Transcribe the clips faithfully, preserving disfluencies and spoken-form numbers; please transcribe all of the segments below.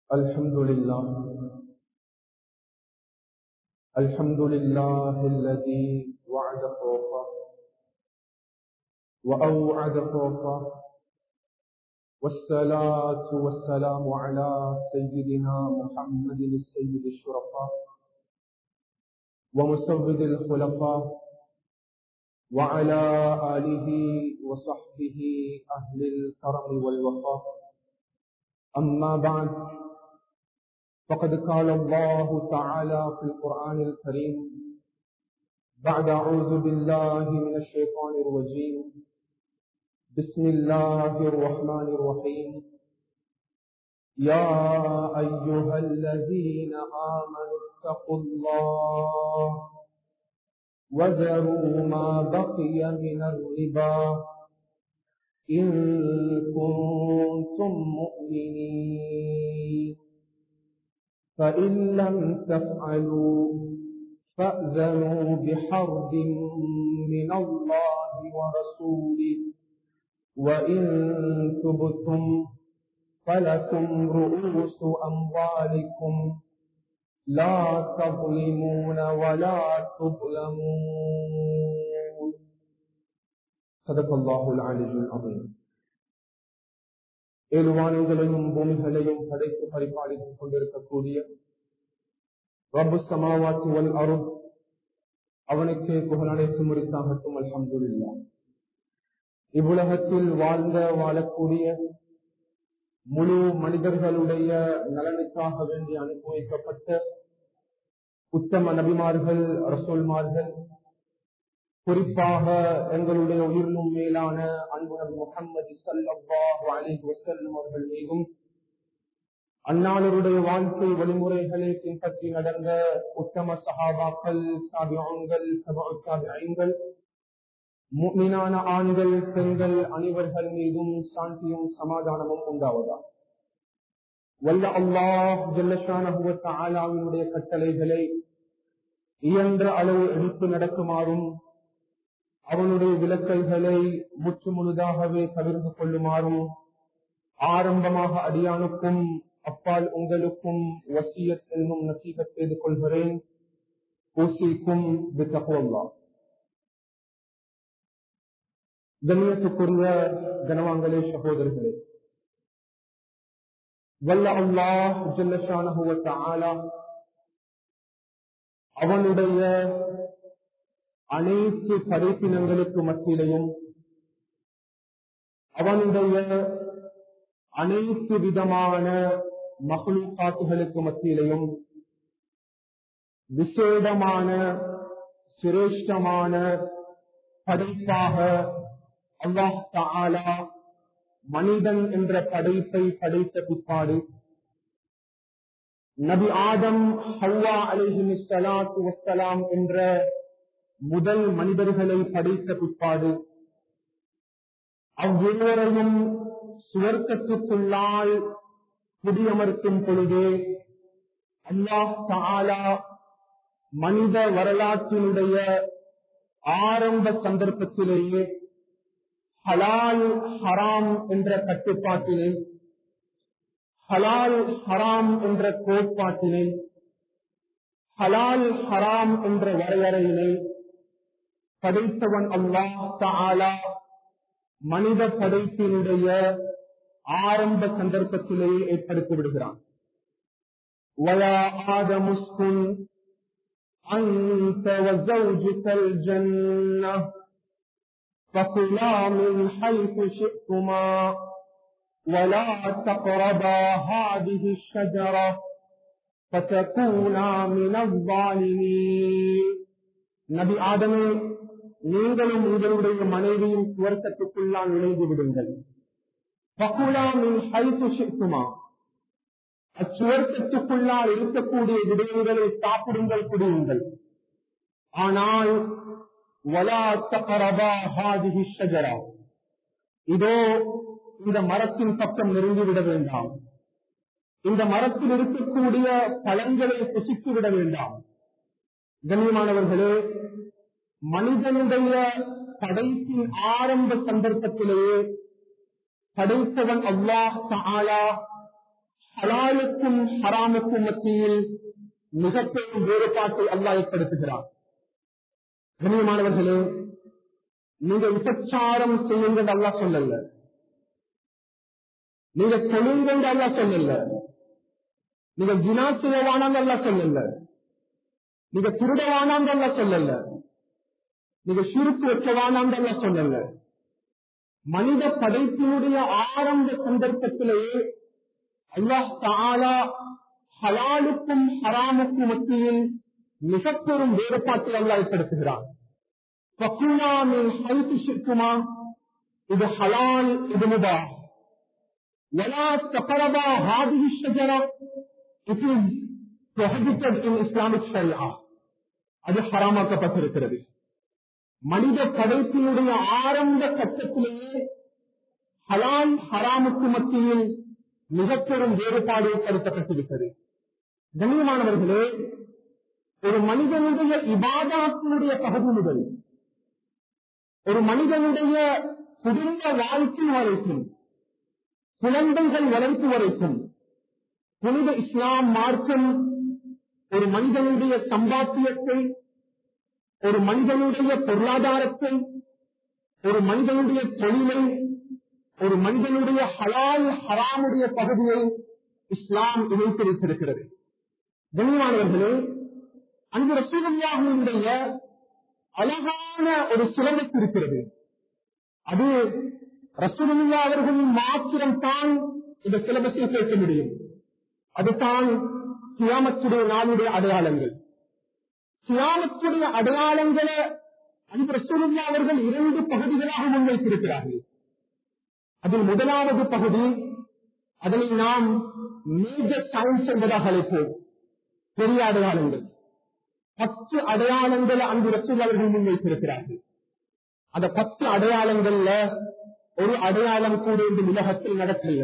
الحمد لله الحمد لله الذي وعد خوفه وأوعد خوفه والصلاة والسلام على سيدنا محمد السيد الشرفاء ومسود الخلفاء وعلى آله وصحبه أهل الكرم والوفاء. أما بعد، فقد قال الله تعالى في القرآن الكريم بعد أعوذ بالله من الشيطان الرجيم بسم الله الرحمن الرحيم: يا أيها الذين آمنوا اتقوا الله وذروا ما بقي من الربا إن كنتم مؤمنين، فإن لم تفعلوا فأذنوا بحرب من الله ورسوله، وإن تبتم فلكم رؤوس أموالكم لا تظلمون ولا تظلمون. صدق الله العلي العظيم. ஏழுவானங்களையும் பூமிகளையும் படைத்து பரிபாலித்துக் கொண்டிருக்கக்கூடிய ரப்பு ஸமாவாத்தி வல் அர்த் அவனுக்கே புகழ் அனைத்தும் உரித்தாகட்டும். அல்ஹம்துலில்லாஹ். இவ்வுலகத்தில் வாழ்ந்த வாழக்கூடிய முழு மனிதர்களுடைய நலனுக்காக வேண்டி அனுப்பி வைக்கப்பட்ட உத்தம நபிமார்கள், ரசூல்மார்கள், குறிப்பாக எங்களுடைய உயிரினும் மேலான அன்பு நபி முஹம்மது ஸல்லல்லாஹு அலைஹி வஸல்லம் அவர்கள் மீதும் அன்னாருடைய வாழ்க்கை வழிமுறைகளை பின்பற்றி நடந்த உத்தம சஹாபாக்கள், தாபிஊன்கள், தபஉ தாபிஈன்கள், முஃமினான ஆண்கள், பெண்கள் அனைவர்கள் மீதும் சாந்தியும் சமாதானமும் உண்டாவதா. வல்ல அல்லாஹ் ஜல்ல ஷானஹு வ தஆலாவினுடைய கட்டளைகளை இயன்ற அளவு எடுத்து நடக்குமாறும், அவனுடைய விலக்கல்களை முற்று முழுதாகவே தவிர்த்து கொள்ளுமாறும் ஆரம்பமாக அடியானுக்கும் அப்பால் உங்களுக்கும் வசியத் என்னும் நசீஹத் செய்து கொள்கிறேன். ஊசிக்கும் பித்தக்வல்லாஹ். கண்ணியத்துக்குரிய கனவான்களே, சகோதரர்களே, வல்ல அல்லாஹ் ஜல்ல ஷானஹு வ தஆலா அவனுடைய அனைத்து படைப்பினங்களுக்கு மத்தியிலையும், அவனுடைய அனைத்து விதமான மஹ்லூகாத்துகளுக்கு மத்தியிலையும் விசேடமான சிரேஷ்டமான படைப்பாக அல்லாஹ் தஆலா மனிதன் என்ற படைப்பை படைத்த பிற்பாடு நபி ஆதம் ஹவ்வா அலைஹிஸ்ஸலாத்து வஸ்ஸலாம் என்ற முதல் மனிதர்களை படைத்த பிற்பாடு அவ்விருவரையும் சுவர்க்கத்துக்குள்ளால் குடியமர்த்தும் பொழுது அல்லாஹ் தஆலா மனித வரலாற்றினுடைய ஆரம்ப சந்தர்ப்பத்திலேயே ஹலால் ஹராம் என்ற கட்டுப்பாட்டினை, ஹலால் ஹராம் என்ற கோட்பாட்டினை, ஹலால் ஹராம் என்ற வரையறையினை படைத்தவன் அல்லாஹ் தஆலா மனித படைப்பினுடைய ஆரம்ப சந்தர்ப்பத்திலேயே ஏற்படுத்தி விடுகிறான். வயா ஆதமுஸ்குன் அன்த வஸௌஜுகல் ஜன்னஹ் ஃபகுலா மின் ஹைது ஷி'துமா வலா தக்ரபா ஹாதிஹி ஷஜரா ஃபதகூனா மினல் ஸாலிமீன். நபி ஆதமே, நீங்களும் உங்களுடைய மனைவியும் சுவர்க்கத்துக்குள்ளால் நுழைந்து விடுங்கள். ஃபகுலா மின் ஹைது ஷி'துமா, அச்சுவர்க்கத்துக்குள்ளால் இருக்கக்கூடிய விடயங்களை சாப்பிடுங்கள், குடியுங்கள். ஆனால் வலா தக்ரபா ஹாதிஹி ஷஜரா, இதோ இந்த மரத்தின் பக்கம் நெருங்கிவிட வேண்டாம், இந்த மரத்தில் இருக்கக்கூடிய பழங்களை புசித்து விட வேண்டாம். கண்ணியமானவர்களே, மனிதனுடைய படைப்பின் ஆரம்ப சந்தர்ப்பத்திலேயே படைத்தவன் அல்லாஹ் தஆலா ஹலாலுக்கும் ஹராமுக்கும் மத்தியில் மிகப்பெரும் வேறுபாட்டை அல்லாஹ் ஏற்படுத்துகிறார். கண்ணியமானவர்களே, நீங்க விபச்சாரம் செய்யுங்கள் அல்லாஹ் சொல்லல, நீங்க தொழுங்கள் அல்லாஹ் சொல்லல, நீங்க ஜினா செய்யவானாங்க அல்லாஹ் சொல்லல, நீங்க திருடவானாங்க அல்லாஹ் சொல்லல, நீங்க ஷிர்க் வைக்கவானாங்க அல்லாஹ் சொல்லல. மனித படைப்பினுடைய ஆரம்ப சந்தர்ப்பத்திலேயே அல்லாஹ் தஆலா ஹலாலுக்கும் ஹராமுக்கும் மத்தியில் மிகப்பெரும் வேறுபாட்டை அல்லாஹ் ஏற்படுத்துகிறார். ஃபகுலா மின் ஹைது ஷிர்குமா, இது ஹலால், இது முபாஹ். வலா தக்ரபா ஹாதிஹி ஷஜரா, it is prohibited in Islamic ஷரியா, அது ஹராமாக்கப்பட்டிருக்கிறது. மனித படைப்பினுடைய ஆரம்ப கட்டத்திலேயே ஹலால் ஹராமுக்கு மத்தியில் மிகப்பெரும் வேறுபாடு ஏற்படுத்தப்பட்டிருக்கிறது. கண்ணியமானவர்களே, ஒரு மனிதனுடைய இபாதத்தினுடைய பகுதி முதல் ஒரு மனிதனுடைய குடும்ப வாழ்க்கை வரைக்கும், குழந்தைகள் வளர்ப்பு வரைக்கும், புனித இஸ்லாம் மார்க்கம் ஒரு மனிதனுடைய சம்பாத்தியத்தை, ஒரு மனிதனுடைய பொருளாதாரத்தை, ஒரு மனிதனுடைய தொழிலை, ஒரு மனிதனுடைய ஹலால் ஹராமுடைய பகுதியை இஸ்லாம் இணைத்து வைத்திருக்கிறது. கண்ணியமானவர்களே, அன்பு ரசூலுல்லாஹினுடைய அழகான ஒரு சிலபஸ் இருக்கிறது. அது ரசூலுல்லாஹ் அவர்களின் மாத்திரம் தான் இந்த சிலபஸை கேட்க முடியும். அதுதான் கியாமத்துடைய நாளுடைய அடையாளங்கள். கியாமத்துடைய அடையாளங்களை அன்பு ரசூலுல்லாஹ் அவர்கள் இரண்டு பகுதிகளாக முன்வைத்திருக்கிறார்கள். அதில் முதலாவது பகுதி, அதனை நாம் மேஜர் சயின்ஸ் என்பதாக அழைப்போம், பெரிய அடையாளங்கள். பத்து அடையாளங்களை அன்பு ரசூல் அவர்கள் முன்வைத்திருக்கிறார்கள். அந்த பத்து அடையாளங்கள்ல ஒரு அடையாளம் கூட இந்த உலகத்தில் நடக்கல.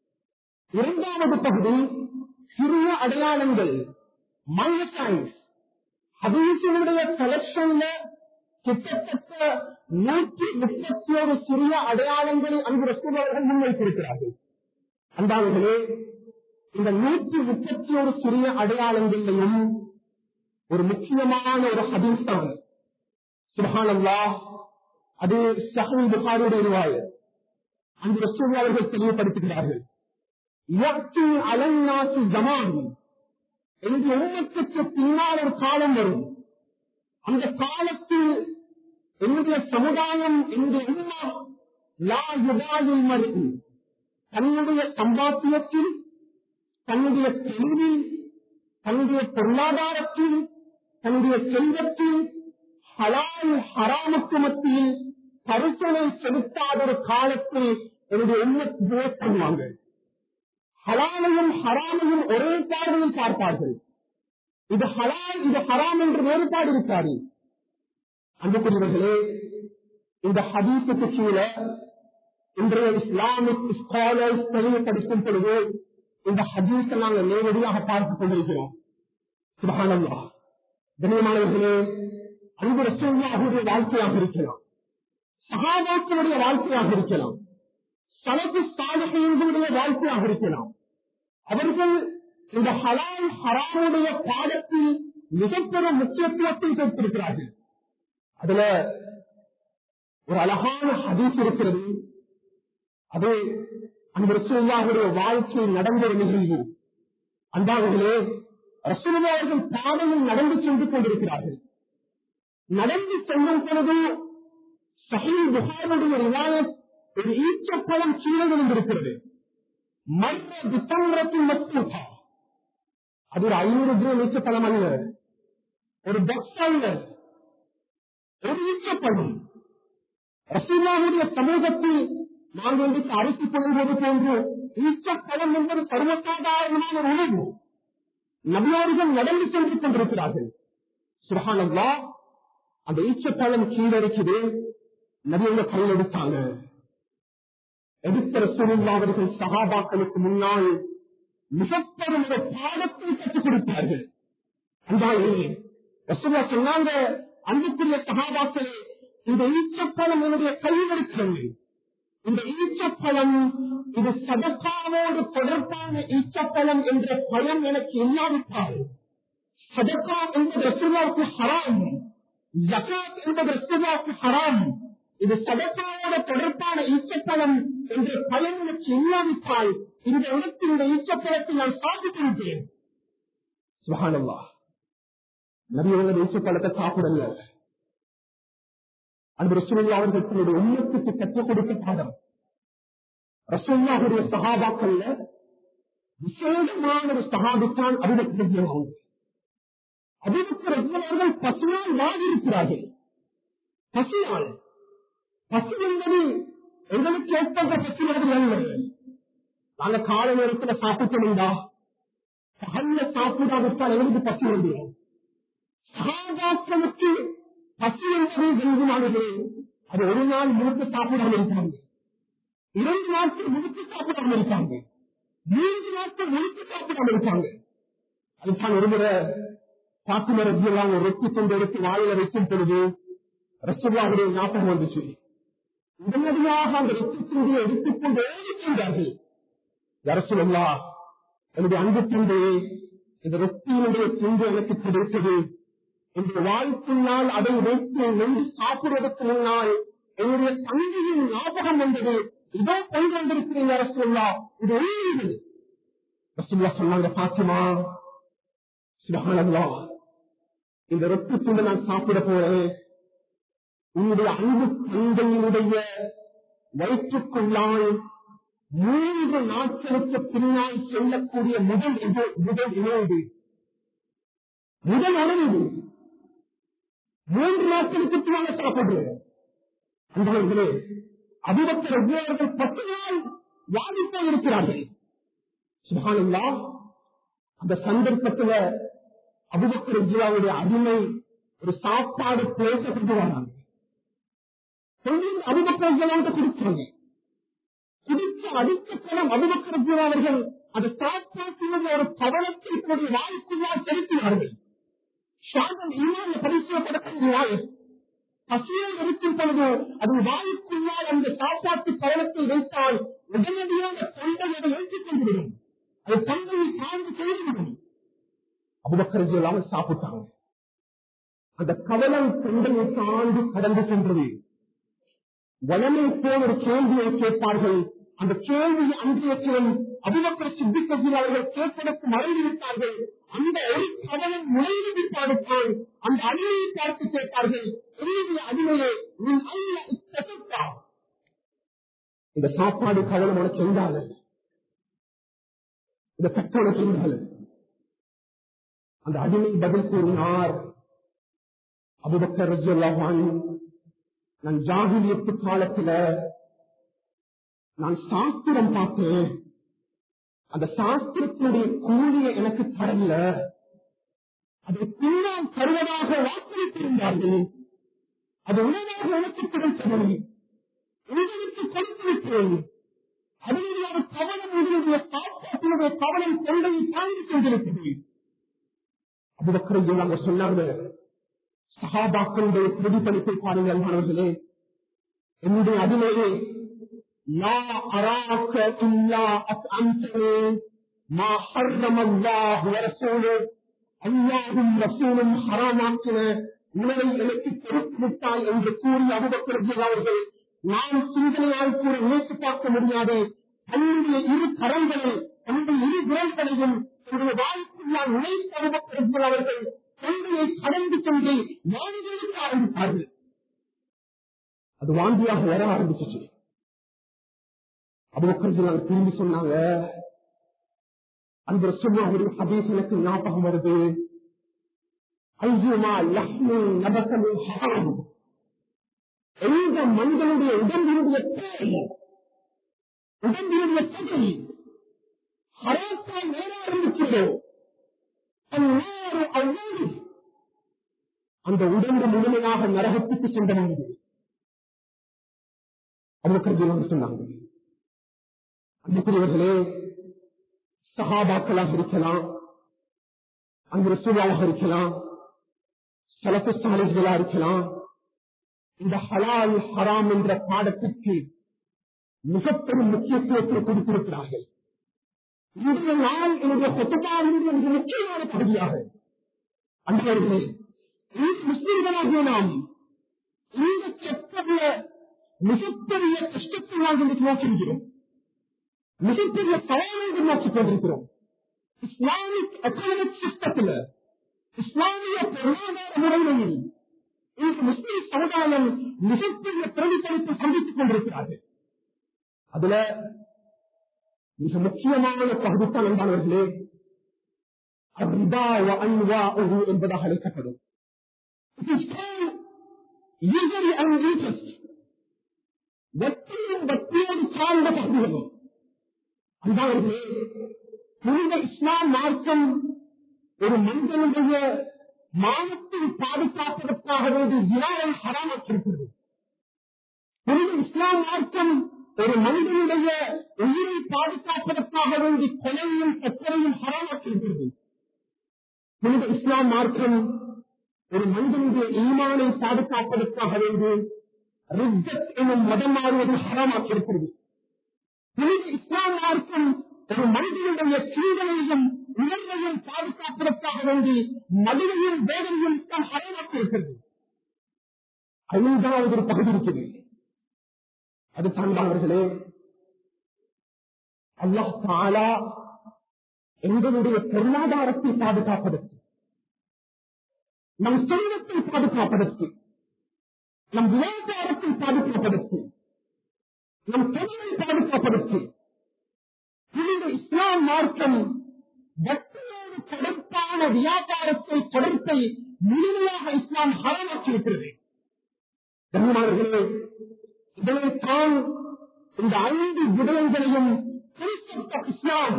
இரண்டாவது பகுதி சிறிய அடையாளங்கள், மைனர் சயின்ஸ். ஹதீஸினுடைய கலெக்ஷன்ல கிட்டத்தட்ட நூற்றி முப்பத்தி ஒரு சிறிய அடையாளங்களை அன்பு ரசூல் அவர்கள் முன்வைத்திருக்கிறார்கள். அந்தாவர்களே, இந்த நூற்றி முப்பத்தி ஒரு சிறிய அடையாளங்களையும் ஒரு முக்கியமான ஒரு ஹதீஸ் தான். சுப்ஹானல்லாஹ், அது ஸஹீஹ் புகாரியுடைய ரிவாயத். அன்பு ரசூல் அவர்கள் தெளிவுபடுத்துகிறார்கள், யக்தி அலன்னாசி ஜமான், என்று உம்மத்துக்கு பின்னால் ஒரு காலம் வரும். அந்த காலத்தில் என்னுடைய சமுதாயம், என்னுடைய உம்மா லா யுபாலில் மர்இ, தன்னுடைய சம்பாத்தியத்தில், தன்னுடைய தொழிலில், தன்னுடைய பொருளாதாரத்தில், தன்னுடைய செல்வத்தில் ஹலால் ஹராமுக்கு மத்தியில் பரிசனை செலுத்தாத ஒரு காலத்தில் என்னுடைய உம்மத்தை பண்ணுவாங்க. ஹலாலையும் ஹராமையும் ஒரே பார்வையில் பார்ப்பார்கள். இது ஹலால், இது ஹராம் என்று வேறுபாடு இருக்காது. அன்புக்குரியவர்களே, இந்த ஹதீஸுக்கு கீழே இன்றைய இஸ்லாமிக் ஸ்காலர்ஸ் தெளிவுபடுத்தும் பொழுது இந்த ஹதீஸை நாங்கள் நேரடியாக பார்த்துக் கொண்டிருக்கிறோம். சுப்ஹானல்லாஹ். கண்ணியமானவர்களே, அன்பு ரசூலுல்லாஹுடைய வாழ்க்கையாக இருக்கலாம், சஹாபாக்களுடைய வாழ்க்கையாக இருக்கலாம், ஸலஃபு ஸாலிஹீன்களுடைய வாழ்க்கையாக இருக்கலாம். அவர்கள் இந்த ஹலால் ஹராமுடைய பாடத்தில் மிகப்பெரும் முக்கியத்துவத்தை கொடுத்திருக்கிறார்கள். அதுல ஒரு அழகான ஹதீஸ் இருக்கிறது. அது அந்த ரசூலுல்லாஹுடைய வாழ்க்கை நடந்த ஒரு நிகழ்வு. அன்பார்களே, ரசூலுல்லாஹ் அவர்கள் பாதையில் நடந்து சென்று கொண்டிருக்கிறார்கள். நடந்து செல்லும் பொழுது ஸஹீஹ் புகாரியுடைய ரிவாயத், ஒரு ஈச்சப்பழம் கீழே விழுந்திருக்கிறது. மற்ற திட்டத்தின் மஸ்தூகா, அது ஒரு ஐநூறு கிராம் ஈச்சப்பழம் அல்ல, ஒரு பாக்ஸ் அல்ல, ஒரு ஈச்சப்பழம். ரசூலுல்லாஹுடைய சமூகத்தில் நாங்கள் இன்றைக்கு அரிசி கொள்வது போன்று ஈச்சப்பழம் என்பது சர்வசாதாரணமான ஒரு உணவு. நபியார்கள் நடந்து சென்று கொண்டிருக்கிறார்கள். சுப்ஹானல்லாஹ், அந்த ஈச்சப்பழம் கீழடிக்குது. நபியோட கையில் எடுத்தாங்க. எடுத்த ரசூலுல்லாஹ் அவர்கள் சஹாபாக்களுக்கு முன்னால் மிகப்பெரும் ஒரு பாடத்தை கற்றுக் கொடுத்தார்கள். அன்பாலே ரசூலுல்லாஹ் சொன்னாங்க, அன்புக்குரிய சஹாபாக்களே, இந்த ஈச்சப்பழம் என்னுடைய கையில் இருக்கிறது. இந்த ஈச்சப்பழம் இது சதக்காவோடு தொடர்பான ஈச்சப்பழம் என்ற பயம் எனக்கு இல்லாவிட்டால், சதக்கா என்பது ரசூலுல்லாஹ்வுக்கு ஹராம், ஜகாத் என்பது ரசூலுல்லாஹ்வுக்கு ஹராம், இது சதக்காவோட தொடர்பான ஈச்சப்பழம் என்ற பயம் எனக்கு இல்லாவிட்டால் இந்த இடத்தில் இந்த ஈச்சப்பழத்தை நான் சாப்பிட்டிருக்கிறேன். சுப்ஹானல்லாஹ். நபியோட ஈச்சப்பழத்தை சாப்பிடல. அந்த ரசூலுல்லாஹ் அவர்கள் தன்னுடைய உம்மத்துக்கு கற்றுக் கொடுத்த பாடம். ரசூலுல்லாஹுடைய சஹாபாக்கள்ல விசேஷமான ஒரு சஹாபித்தான் அபூபக்கர் ரலியல்லாஹு அன்ஹு. அபூபக்கர் ரலியல்லாஹு அவர்கள் பசியால் வாடி இருக்கிறார்கள். பசியால் பசி என்பது எங்களுக்கு ஏற்பட்ட பசி மாதிரி அல்ல. நாங்க காலை நேரத்தில் சாப்பிட்டோம்டா, பகல்ல சாப்பிடாவிட்டால் எங்களுக்கு பசி வந்துடும். சஹாபாக்களுக்கு பசி என்பது வெகுமானது. அது ஒரு நாள் முழுக்க சாப்பிடாமல் இருப்பாங்க, இரண்டு நாட்கள் முழுக்க சாப்பிடாமல் இருப்பாங்க, மூன்று நாட்கள் முழுக்க சாப்பிடாமல் இருப்பாங்க. அதுதான் ஒருமுறை பாத்திமா ரலியல்லாஹு ஒரு ரொட்டி கொண்டு எடுத்து வாயில வைக்கும் பொழுது ரசூலுல்லாஹுடைய ஞாபகம் வந்துச்சு. உடனடியாக அந்த ரொட்டி எடுத்துக்கொண்டு சென்றார்கள். யா ரசூலல்லாஹ், என்னுடைய அன்பு தந்தையே, இந்த ரொட்டியினுடைய துண்டு எனக்கு கிடைத்தது. இந்த வாய்ப்பினால் அதை வைத்து நின்று சாப்பிடுவதற்கு முன்னால் என்னுடைய தந்தையின் ஞாபகம் வந்தது. இதோ கொண்டு வந்திருக்கிறீங்க ரசூலுல்லாஹ், இது உண்மை. ரசூலுல்லாஹ் சொன்னாங்க, பாத்திமா, சுப்ஹானல்லாஹ், இந்த ரொட்டி துண்டு நான் சாப்பிட போறேன். உன்னுடைய அன்பு தந்தையினுடைய வயிற்றுக்குள்ளால் மூன்று நாட்களுக்கு பின்னால் செல்லக்கூடிய முதல் முதல் இணைவு முதல் உணவு மூன்று நாட்களுக்கு பின்னால் சாப்பிடுறேன். அன்பர்களே, அபூபக்கர் ரலியல்லாஹு பத்து நாள் வாடிப்போய் இருக்கிறார்கள். சுப்ஹானல்லாஹ். அந்த சந்தர்ப்பத்தில் அபூபக்கர் ரலியல்லாஹுடைய அடிமை ஒரு சாப்பாடு பிளேட்டை கொண்டு வராங்க. அபூபக்கர் ரலியல்லாஹு குடிச்சாங்க. குடிச்ச அடுத்த காலம் அபூபக்கர் ரலியல்லாஹு அவர்கள் அந்த சாப்பாட்டினுடைய ஒரு கவனத்தை கூடிய வாய்க்குள்ளால் செலுத்தினார்கள். ஷாதல் ஈமான் பரிசோதனை பசியை இருக்கும் பொழுது அது வாய்க்குள்ளால் அந்த சாப்பாட்டு கவனத்தை வைத்தால் உடனடியாக தொண்டையை ஏற்றுக் கொண்டுவிடும், அது தொண்டையை தாழ்ந்து செய்துவிடும். அபூபக்கர் ரலியல்லாஹு சாப்பிட்டாங்க. அந்த கவனம் தொண்டையை தாண்டி கடந்து சென்றது. வளமை போல் ஒரு கேள்வியை கேட்பார்கள். அந்த கேள்வியை அன்றைய அபூபக்கர் சித்திக் அவர்கள் கேட்பதற்கு மறைந்துவிட்டார்கள். அந்த ஒரு கவனம் நுழைந்து விட்டாடுத்தான் அந்த அடிமையை பார்த்து கேட்பார்கள், என்னுடைய அடிமையை நீ அல்ல இத்தா, இந்த சாப்பாடு கவனம் உனக்கு எங்கால, இந்த கட்டணக்கு எங்கால? அந்த அடிமை பதில் கூறினார், அபூபக்கர் ரலியல்லாஹு அன்ஹு, நான் ஜாஹிலியத்து காலத்துல நான் சாஸ்திரம் பார்த்தேன். அந்த சாஸ்திரத்தினுடைய கூலியை எனக்கு தரல, அதை பின்னால் தருவதாக வாக்களித்திருந்தார்கள். அது உணவாக எனக்கு கிடைத்தது, உங்களுக்கு கொடுத்திருக்கிறேன். அதனுடைய கவனம் உங்களுடைய சாப்பாட்டினுடைய கவனம் தொண்டையை தாண்டி கொண்டிருக்கிறது. அபூபக்கர் ரலியல்லாஹு சொன்னார்கள், சஹாபாக்களுடைய பிரதிபலிப்பை பாருங்கள் மாணவர்களே, என்னுடைய அடிமையே, லா அராக இல்லா அத்அம்தனி மா ஹர்ரமல்லாஹு வ ரசூலுஹு, அல்லாஹும் ரசூலும் ஹராமாக்கின உணவை எனக்கு கொடுத்து விட்டாய் என்று கூறிய அபூபக்கர் ரலியல்லாஹு அவர்கள், நான் சிந்தனையால் கூட நினைத்து பார்க்க முடியாது, தன்னுடைய இரு கரங்களை தன்னுடைய இரு விரல்களையும் தன்னுடைய வாய்ப்புள்ளால் நினைத்த அபூபக்கர் ரலியல்லாஹு அவர்கள் தொண்டையை கடந்து சென்று வாங்கியிருக்க ஆரம்பித்தார்கள். அது வாந்தியாக வர ஆரம்பிச்சிச்சு. அபூபக்கர் ரலியல்லாஹு திரும்பி சொன்னாங்க, அந்த ரசூலுல்லாஹ்வுடைய ஹதீஸ் எனக்கு ஞாபகம் வருது, ஐயுமா லஹ்மின் நபஸ மின் ஹராம், எந்த மனிதனுடைய உடம்பினுடைய தேவை, உடம்பினுடைய தகை ஹராத்தால் நேர ஆரம்பிக்கிறதோ அந்நேர அவ்வாறு அந்த உடம்பு முழுமையாக நரகத்துக்கு சென்றடைந்தது. அபூபக்கர் ரலியல்லாஹு சொன்னாங்க, அன்புக்குரியவர்களே, சஹாபாக்களாக இருக்கலாம், அங்கு ரசூலுல்லாஹ் இருக்கலாம், ஸலஃபு ஸாலிஹ்களா இருக்கலாம், இந்த ஹலால் ஹராம் என்ற பாடத்திற்கு மிகப்பெரும் முக்கியத்துவத்தை கொடுத்திருக்கிறார்கள். இன்றைய நாள் என்னுடைய கொத்தபாவினுடைய மிக முக்கியமான பகுதியாக அன்பர்களே, முஸ்லிம்களாகிய நாம் இந்த சட்டத்தில மிகப்பெரிய கஷ்டத்தை நாம் இன்றைக்கு நோக்கியிருக்கிறோம். மிகப்பெரிய சவாலை நோக்கிக் கொண்டிருக்கிறோம். இஸ்லாமிக் எக்கனாமிக் சிஸ்டத்தில், இஸ்லாமிய பொருளாதார முறைமையில் இன்று முஸ்லிம் சமுதாயம் மிகப்பெரிய பிரதிபலிப்பை சந்தித்துக் கொண்டிருக்கிறார்கள். அதுல மிக முக்கியமான பகுதித்தான் என்பார்களே என்பதாக அழைக்கப்படும். வெற்றியும் வெற்றியும் சார்ந்த பகுதிகளும் அன்பார்களே, புனித இஸ்லாம் மார்க்கம் ஒரு மனிதனுடைய மானத்தை பாதுகாப்பதற்காக வேண்டிய வினாவை ஹராமாக்கியிருக்கிறது. புனித இஸ்லாம் மார்க்கம் ஒரு மனிதனுடைய உயிரை பாதுகாப்பதற்காக வேண்டி கொலையும் சச்சரையும் ஹராமாக்கியிருக்கிறது. புனித இஸ்லாம் மார்க்கம் ஒரு மனிதனுடைய ஈமானை பாதுகாப்பதற்காக வேண்டி ரிஜ்ஜத் எனும் மதம் மாறுவதை ஹராமாக்கியிருக்கிறது. புனித இஸ்லாம் மார்க்கம் ஒரு மனிதனுடைய சிந்தனையும் உணர்வையும் பாதுகாப்பதற்காக வேண்டி மதுவையும் வேதனையும் இஸ்லாம் ஹராமாக்கியிருக்கிறது. ஐந்தாவது ஒரு பகுதி இருக்கிறது. அது சார்ந்தவர்களே, அல்லாஹ் தஆலா எங்களுடைய பொருளாதாரத்தை பாதுகாப்பதற்கு, நம் செல்வத்தை பாதுகாப்பதற்கு, நம் வியாபாரத்தை பாதுகாப்பதற்கு, நம் தொழிலை பாதுகாப்பதற்கு இந்த இஸ்லாம் மார்க்கம் வட்டியோடு தொடர்பான வியாபாரத்தை தொடர்பை முழுமையாக இஸ்லாம் ஹராமாக்கியிருக்கிறது. கண்ணியமானவர்களே, இதனைத்தான் இந்த ஐந்து விடயங்களையும் இஸ்லாம்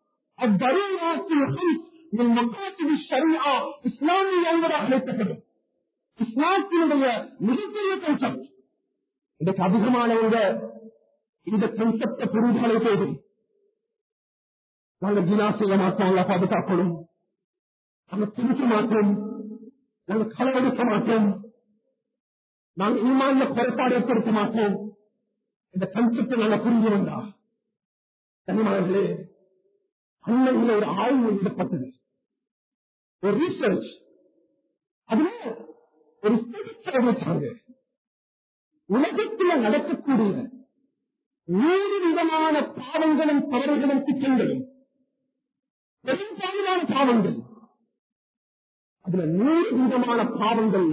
இஸ்லாமிய என்பதாக அழைக்கப்படும். இஸ்லாத்தினுடைய மிகப்பெரிய கன்செப்ட். இதற்கு அதிகமானவங்க இந்த கன்செப்டை புரிந்துகளை போதும். நாங்கள் ஜினா செய்ய மாட்டோம், பாதுகாக்கணும், நாங்கள் திருத்த மாட்டோம், நாங்கள் களவெடுக்க மாட்டோம், நாங்கள் ஈமான்ல குறைபாடு ஏற்படுத்த மாட்டோம். இந்த கன்செப்டை நாங்கள் புரிஞ்சு வந்தா கனிமார்களே, அண்மையில் ஒரு ஆய்வு எழுதப்பட்டது, ஒரு ரீசர்ச். அதுல ஒரு ஸ்டடி உலகத்தில் நடக்கக்கூடிய நூறு விதமான பாவங்களும் தவறுகளும் குற்றங்களும் பெரும்பாலான பாவங்கள், அதுல நூறு விதமான பாவங்கள்ல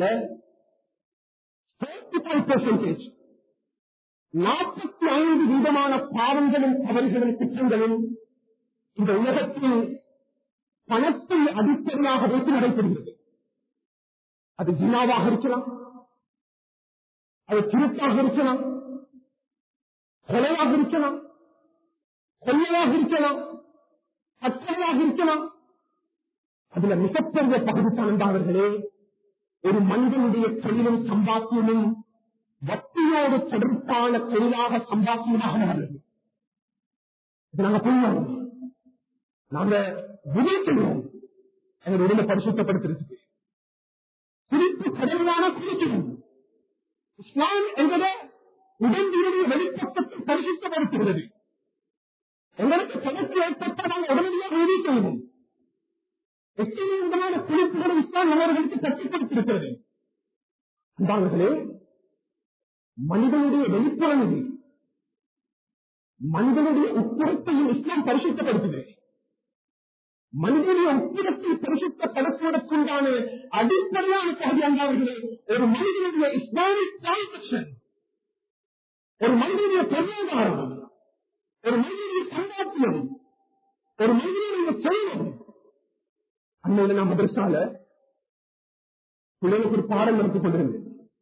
நாற்பத்தி ஐந்து விதமான பாவங்களும் தவறுகளும் குற்றங்களும் இந்த உலகத்தில் பணத்தை அடிப்படையாக வைத்து நடைபெறுகிறது. அது ஜினாவாக இருக்கலாம், அது திருட்டாக இருக்கலாம், கொலையாக இருக்கலாம், கொள்ளையாக இருக்கலாம், அச்சையாக இருக்கலாம். அதுல மிகப்பெரிய பகுதி சார்ந்தவர்களே, ஒரு மனிதனுடைய தொழிலும் சம்பாத்தியமும் வட்டியோடு தொடர்பான தொழிலாக சம்பாத்தியமாக நடந்தது. இது நாங்க புரியும், நாங்க விதைக்கிறோம், எங்கள் உடலை பரிசுத்தப்படுத்திருக்கு, குறிப்பு கடலான குறிக்கிறோம். இஸ்லாம் என்பதை உடம்பினுடைய வெளிப்பக்கத்தை பரிசுத்தப்படுத்துகிறது. எங்களுக்கு கணக்கு ஏற்பட்ட நாங்கள் உடனடியாக உறுதி செய்வோம். எத்தனை விதமான குறிப்புகளும் இஸ்லாம் அவர்களுக்கு கட்டுப்படுத்திருக்கிறது. அன்பார்களே, மனிதனுடைய வெளிப்புறம் இது, மனிதனுடைய உட்புறத்தையும் இஸ்லாம் பரிசுத்தப்படுத்துகிறது. மனிதனுடைய உட்புறத்தை பரிசுத்தப்படுத்துவதற்குண்டான அடிப்படையான தகுதி அன்பார்களே, ஒரு மனிதனுடைய இஸ்லாமிக் டிரான்சாக்சன், ஒரு மனிதனுடைய பொருளாதாரம், ஒரு மனிதனுடைய சம்பாத்தியம், ஒரு மனிதனுடைய செல்வம். அன்னையில நான் மதரசால பிள்ளைகளுக்கு ஒரு பாடம் நடத்திக் கொண்டிருந்தேன்.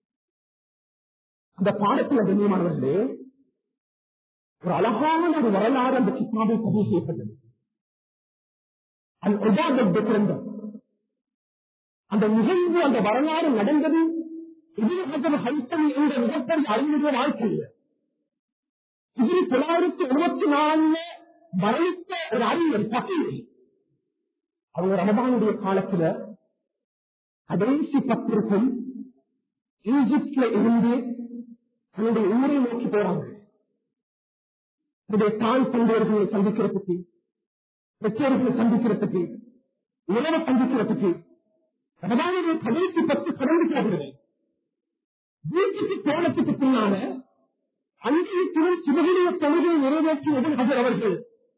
அந்த பாடத்தில் கண்ணியமானவர்களே, ஒரு அழகான ஒரு வரலாறு அந்த கிதாபில் பதிவு செய்யப்பட்டது. அந்த நிகழ்வு, அந்த வரலாறு நடந்தது இப்னு ஹஜர் ஹைத்தமி என்ற மிகப்பெரிய அறிஞருடைய வாழ்க்கையில். இது தொள்ளாயிரத்தி எழுபத்தி நாலுல மரணித்த ஒரு அறிஞர் பக்கீர். அவங்க ரமதானுடைய காலத்துல கடைசி பத்திற்கும் ஈஜிப்ட்ல இருந்து தன்னுடைய ஊரை நோக்கி போறாங்க. இதை தாய் தந்தையர்களை சந்திக்கிறதுக்கு, பெற்றோர்களை சந்திக்கிறதுக்கு, உணவை சந்திக்கிறதுக்கு ரமதானுடைய கடைசி பத்து கடந்து போகிறது. வீட்டுக்கு போனதுக்கு பின்னால அன்றைய சிவனுடைய தொழிலை நிறைவேற்றியவர்கள் ஹஜர் அவர்கள்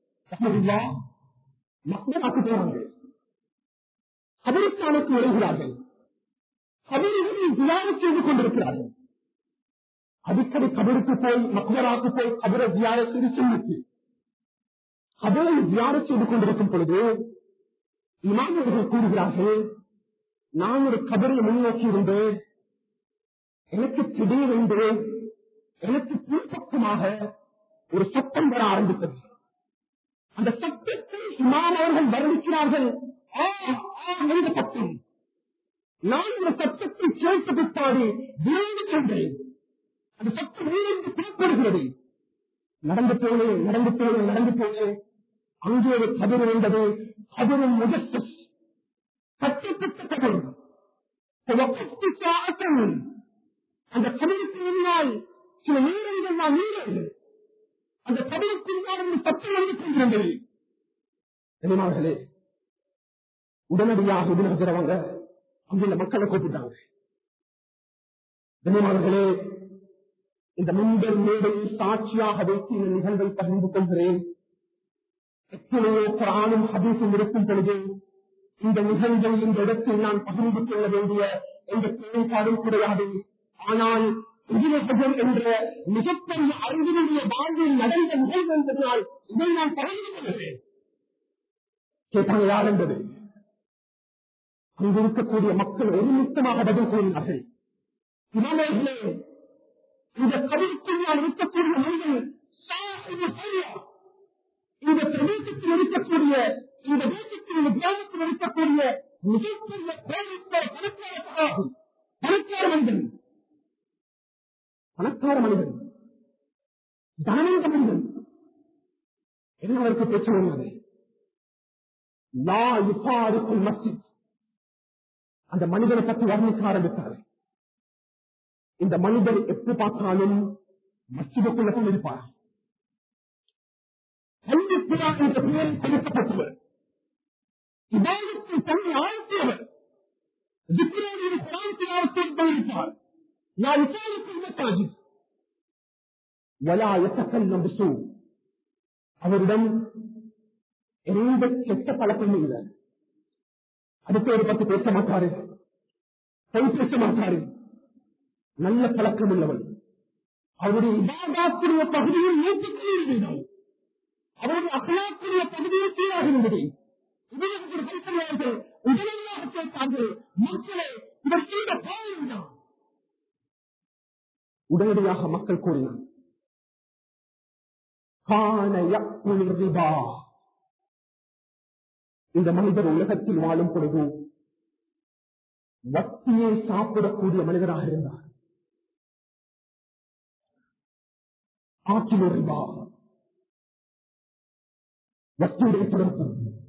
மக்களாக்கு போனாங்க. கபரிஸ்தானுக்கு வருகிறார்கள். கபரிகளை தியானம் செய்து கொண்டிருக்கிறார்கள். அடிக்கடி கபருக்கு போய் மக்களாக்கு போய் கபரை தியானம் செய்து சொல்லிட்டு கபரை தியானம் செய்து கொண்டிருக்கும் பொழுது இமாமர்கள் கூறுகிறார்கள், நான் ஒரு கபரை முன்னோக்கி இருந்தேன். எனக்கு திடீரென்று எனக்கு பின்பக்கமாக ஒரு சத்தம் வர ஆரம்பித்தது. அந்த சத்தத்தை இமாம் அவர்கள் வர்ணிக்கிறார்கள். என்ற சத்தம். நான் இந்த சத்தத்தை கேட்டு விட்டாடி விரைந்து சென்றேன். அந்த சத்தம் வீழ்ந்து புறப்படுகிறது. நடந்து போனேன் நடந்து போனேன் நடந்து போனேன் அங்கே ஒரு கபர் இருந்தது. கபரும் முகத்து கட்டப்பட்ட கபர். அந்த கபருக்கு முன்னால் சில நீரங்கள் நான் நீரல் அந்த கபருக்கு முன்னால் சத்தம் வந்து கொண்டிருந்தது. தெரியுமார்களே, உடனடியாக இது நடக்கிறவங்க அங்குள்ள மக்களை கூப்பிட்டாங்க. தெரியுமார்களே, இந்த முன்பல் மேடையில் சாட்சியாக வைத்து இந்த நிகழ்வை பகிர்ந்து கொள்கிறேன். எத்தனையோ குர்ஆனும் ஹதீஸும் இருக்கும் பொழுது இந்த நிகழ்வை இந்த இடத்தில் நான் பகிர்ந்து கொள்ள வேண்டிய எந்த தேவைப்பாடும் கிடையாது. ஆனால் இப்னு ஹஜர் என்ற மிகப்பெரிய அறிஞருடைய வாழ்வில் நடந்த நிகழ்வு என்பதனால் இதை நான் பகிர்ந்து கொள்கிறேன். கேட்டாங்க, யார் என்பது. அங்கு இருக்கக்கூடிய மக்கள் ஒருமித்தமாக பதில் கூறினார்கள். இமாமர்களே, இந்த கவிதைக்குள்ளால் இருக்கக்கூடிய மனிதன் இந்த பிரதேசத்தில் இருக்கக்கூடிய இந்த தேசத்தில் இந்த கிராமத்தில் இருக்கக்கூடிய மிகப்பெரிய பணக்கார பணக்கார மனிதன் பணக்கார மனிதன் தனவந்த மனிதன் என்ன அவருக்கு பிரச்சனை உள்ளது? லா யுஃபாரிகுல் மஸ்ஜித். அந்த மனிதனை பற்றி வர்ணிக்க ஆரம்பித்தார். இந்த மனிதர் எப்ப பார்த்தாலும் மஸ்ஜிதுக்குள்ள தான் இருப்பார். கல்விக்குறா என்ற பெயரில் கொடுக்கப்பட்டவர், இபாதத்தில் தன்னை ஆழ்த்தியவர், திக்ரோடு குரான் இருப்பார். நான் விசாரிக்கும் மசாஜித் வலா யதகல்லம் பிஸூ. அவரிடம் எந்த கெட்ட பழக்கமும் இல்லை. அடுத்தவரை பற்றி பேச மாட்டாரு, பொய் பேச மாட்டாரு, நல்ல பழக்கம் உள்ளவன். அவருடைய இபாதத்துடைய பகுதியில் நூற்றுக்கு இருந்தது. அவருடைய அகலாக்குரிய பகுதியில் சீராக இருந்தது. இவர்கள் பேசுகிறார்கள், உடனடியாக கேட்டார்கள், மக்களை இவர் செய்த பாவம் தான். உடனடியாக மக்கள் கூறினார், கான யக்குல் ரிபா. இந்த மனிதர் உலகத்தில் வாழும் பொழுது வட்டியை சாப்பிடக்கூடிய மனிதராக இருந்தார். ஆக்கில் ரிபா, வட்டியுடைய தொடர்பு.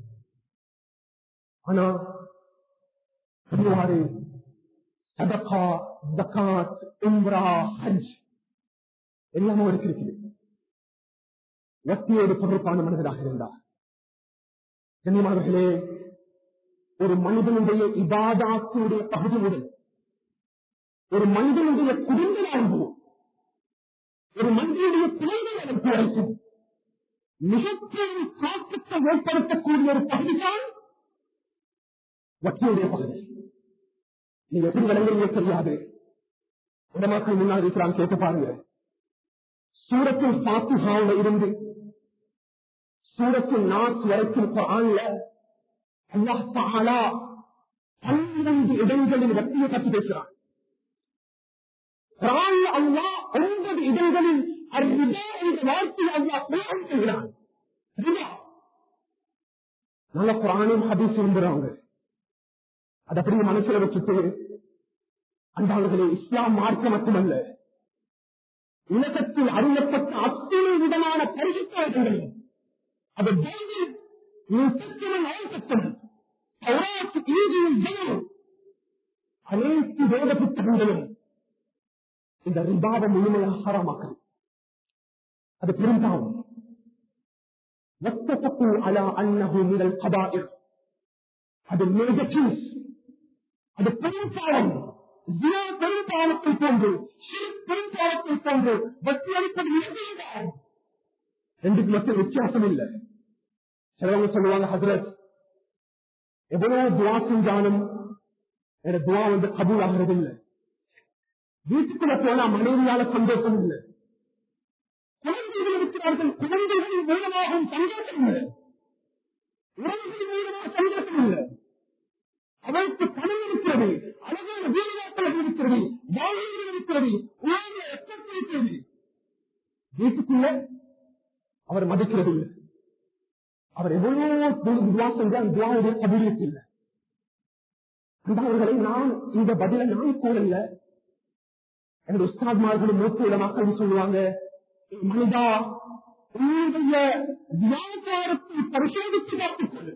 ஆனா பதிவாறு சதகா, ஜகாத், உம்ரா, ஹஜ் எல்லாமே இருக்கிறது. வட்டியோடு தொடர்பான மனிதராக இருந்தார். கண்ணியமானவர்களே, ஒரு மனிதனுடைய இபாதத்துடைய பகுதி முதல் ஒரு மனிதனுடைய குடும்ப வாழ்வு, ஒரு மனிதனுடைய பிள்ளைகள் வரைக்கும் மிகப்பெரிய தாக்கத்தை ஏற்படுத்தக்கூடிய ஒரு பகுதிதான் வட்டியுடைய பகுதி. நீங்க எப்படி விளங்குறீங்க தெரியாது. உடமாக்கள் முன்னாடி இருக்கிறான், கேட்டு பாருங்க. சூரத்தில் ஃபாத்திஹாவுல இருந்து சூரத்தில் நாஸ் வரைக்கும் குர்ஆன்ல அல்லாஹ் தஆலா பன்னிரண்டு இடங்களில் வட்டியை பற்றி பேசுறான். குர்ஆன்ல அல்லாஹ் ஒன்பது இடங்களில் அர்ரிபா என்ற வார்த்தையை அல்லாஹ் பயன்படுத்துகிறான். நல்ல குர்ஆனும் ஹதீஸ் விரும்புறவங்க அதை அப்படி மனசுல வச்சுட்டு அன்பாளர்களே, இஸ்லாம் மார்க்கம் மட்டுமல்ல, உலகத்தில் அறியப்பட்ட அத்தனை விதமான பரிசுத்தங்களையும் அது அனைத்து வேத புத்தகங்களும் இந்த ரிபாவை முழுமையாக ஹராமாக்கள். அது பெரும்பாலும் واتفقوا على أنه من القبائل. அது மேஜர் கேஸ், அது பெரும்பாலம், ஜினா பெரும்பாலத்தை போன்று, ஷிர்க் பெரும்பாலத்தை போன்று, வட்டி அளிப்பது இலங்கைதான். ரெண்டுக்கு மட்டும் வித்தியாசம் இல்லை. சிலவங்க சொல்லுவாங்க, ஹஜ்ரத் எவ்வளவு துவா செஞ்சாலும் என் துவா வந்து கபூல் ஆகிறது இல்லை. வீட்டுக்குள்ள போனா மனைவியால சந்தோஷம் இல்லை, குழந்தைகள் இருக்கிறார்கள், குழந்தைகளின் மூலமாகவும் சந்தோஷம் இல்லை, உறவுகளின் மூலமாக சந்தோஷம் இல்லை. அவருக்கு பணம் இருக்கிறது, அழகான வீடுகள் இருக்கிறது, வாழ்க்கைகள் இருக்கிறது, உலகில் எச்சம் இருக்கிறது. வீட்டுக்குள்ள அவர் மதிக்கிறது இல்லை. அவர் எவ்வளவோ துவா செஞ்சால் துவாவுடைய கபூலியத் இல்லை. அந்த அவர்களை நான் இந்த பதில நான் கூறல, எனது உஸ்தாத்மார்களும் மூத்த இடமாக்கள் சொல்லுவாங்க, மனிதா உங்களுடைய வியாபாரத்தை பரிசோதித்து பார்த்துக்கொள்ளு,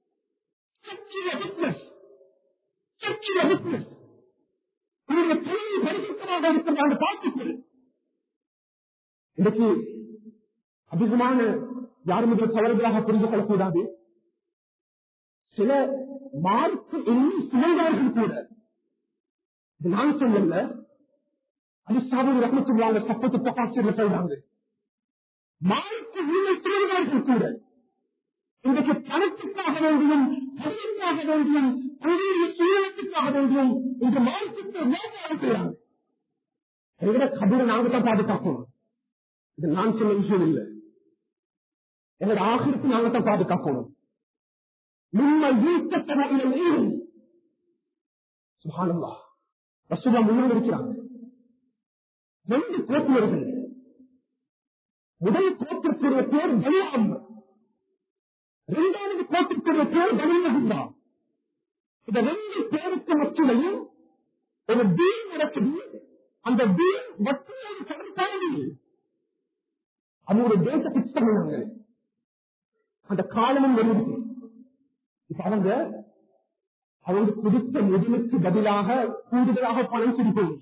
உங்களுடைய தொழில் பரிசுத்தமாக இருக்கிறதாக பார்த்துக்கொள்ளு. இன்றைக்கு அதிகமான யாரும் இதை தவறுதலாக புரிந்து கொள்ளக்கூடாது. சில மார்க்கு இன்னும் சுமைதார்கள் கூட, நான் சொல்லல, அலிஸ்லாமின் ரஹ்மத்துல்லாஹி சப்பத்து தஃபாஸீர்ல சொல்றாங்க, மார்க்கு இன்னும் சுமைதார்கள் கூட இன்றைக்கு பணத்துக்காக வேண்டியும், பதவிக்காக வேண்டியும், தங்களுடைய சுயத்துக்காக வேண்டியும் இந்த மார்க்கத்தை வியாபாரம் செய்யறாங்க. எங்கட கபூரை நாங்க தான் பாதுகாக்கணும். இது நான் சொன்ன விஷயம் இல்லை. எங்களோட ஆகிரத்தை நாங்க தான் பாதுகாக்கணும். முன்னால் வீழ்த்தப்படும் சுப்ஹானல்லாஹ் ரசூலுல்லாஹ் முன்னாடி இருக்கிறாங்க. ரெண்டு கோத்திரர்கள், முதல் கோத்திரத்துடைய பேர் பலியாம், இரண்டாவது கோத்திரத்துடைய பேர் பலியகுந்தா. இந்த ரெண்டு பேருக்கு மத்தியிலையும் ஒரு தீன் நடக்குது. அந்த தீன் மற்றொரு கடற்கானது. அது ஒரு தேச பிச்சை. அந்த காலமும் வருது. இப்ப அவங்க அவங்க கொடுத்த முதலுக்கு பதிலாக கூடுதலாக பணம் கொடுக்கணும்.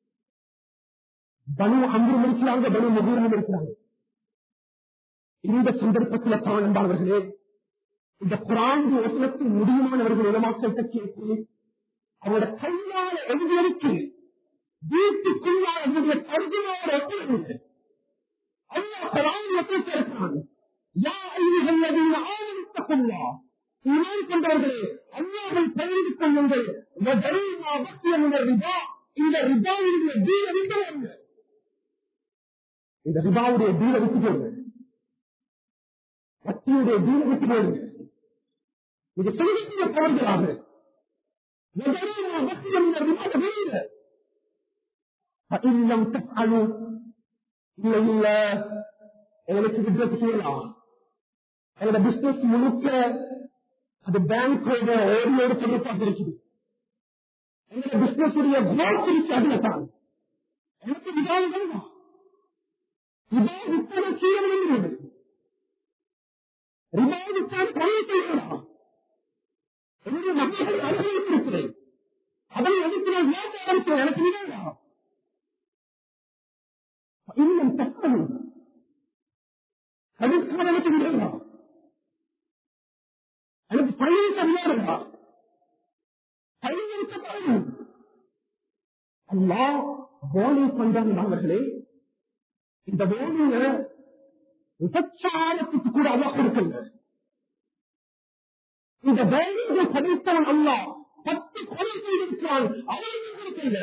பனு அம்பரும் இருக்கிறாங்க, பனு முகூரும் இருக்கிறாங்க. இந்த சந்தர்ப்பத்தில் தான் என்பார்களே, இந்த குரான் வசனத்தின் முடியுமானவர்கள் உலமாக்கள் கேட்டு அவரோட கையால எழுதியிருக்கு, வீட்டுக்குள்ளால் என்னுடைய கருதினோட ஒப்புகிறது. அல்லாஹ் குரான் வசனத்திற்கான யா அய்யுஹல்லதீன ஆமனு தக்குல்லாஹ், ஈமான் கொண்டவர்களே அல்லாஹ்வை பயந்து கொள்ளுங்கள். வதரீமா பக்கிய மினர் ரிபா, இந்த ரிபாவுடைய தீன விட்டு போங்க. இந்த ரிபாவுடைய தீன விட்டு போங்க, வட்டியுடைய தீன விட்டு போங்க. இது செய்திய போர்களாக வதரீமா பக்கிய மினர் ரிபா வெளியில இல்லம் தஃஅலு, இல்லை இல்ல எங்களுக்கு விட்ரத்து செய்யலாம். எங்களோட பிசினஸ் முழுக்க அது பேங்கோட ஓடியோடு தொடர்பாக இருக்குது. எங்களோட பிசினஸ் உடைய குரோத் இருக்கு. தான் எனக்கு விதானங்கள் தான் வித்தனை செய்ய வேண்டியது. ரிபாவுக்கான பணி செய்யலாம். என்னுடைய மக்களை அனுபவித்திருக்கிறேன். அதை எதிர்க்கிற வியாபாரத்தை எனக்கு விடலாம். இன்னும் தப்பது அதற்கான எனக்கு விடலாம். எனக்கு பயிர் சரியாருந்தா பயிர் அல்லா போலி பண்றாங்க. அவர்களே இந்த போலிய விபச்சாரத்துக்கு கூட அல்லாஹ் இருக்குங்க. இந்த போலியை படைத்தவன் அல்லாஹ் பத்து கொலை செய்திருக்கிறான். அவருக்கு இருக்கல.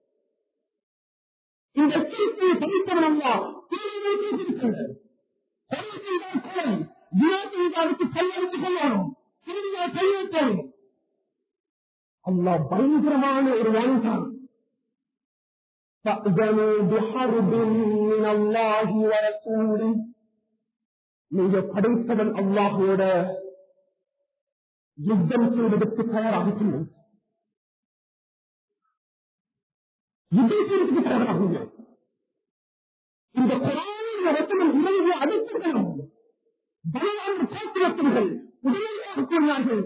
இந்த எச்சரிக்கையை படைத்தவன் அல்லாஹ் தீர்வு செய்திருக்கிறார். கொலை செய்தால் கொலை, ஜினா செய்தாலுக்கு கல்லடித்துக் கொள்ளணும், திருவிழா கையெழுத்தணும். அல்லாஹ் பயங்கரமான ஒரு வாய்ந்தான். நீங்க படைத்தவன் அல்லாஹோட யுத்தம் செய்வதற்கு தயாராகுங்கள். யுத்தம் செய்வதற்கு தயாராகுங்க. இந்த குரானின் வசனம் உலகை அழைத்துள்ளோம். பலவான கோத்திரத்தினர்கள் உடனடியாக கூறினார்கள்,